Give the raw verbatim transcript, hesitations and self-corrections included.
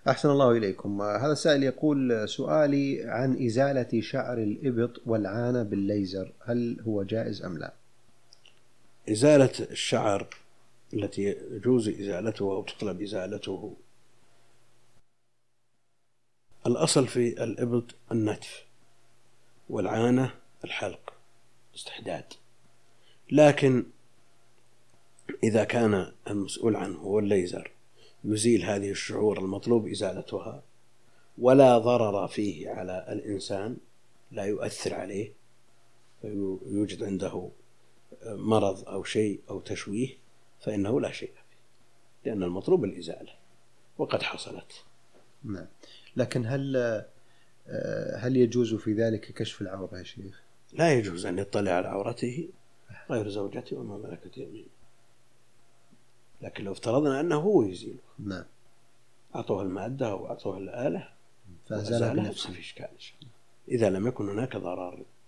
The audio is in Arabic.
أحسن الله إليكم. هذا السائل يقول: سؤالي عن إزالة شعر الإبط والعانة بالليزر، هل هو جائز أم لا؟ إزالة الشعر التي يجوز إزالته أو تطلب إزالته، الأصل في الإبط النتف، والعانة الحلق استحداد. لكن إذا كان المسؤول عنه هو الليزر يزيل هذه الشعور المطلوب إزالتها ولا ضرر فيه على الإنسان، لا يؤثر عليه فيوجد عنده مرض أو شيء أو تشويه، فإنه لا شيء فيه، لأن المطلوب الإزالة وقد حصلت. نعم. لكن هل هل يجوز في ذلك كشف العورة يا شيخ؟ لا يجوز أن يطلع على عورته غير زوجته وما ملكت يمينه، لكن لو افترضنا أنه هو يزيله، نعم، أعطوه المادة أو أعطوه الآلة فأزالها وأزالها، بنفسه، ما في إشكال إذا لم يكن هناك ضرر.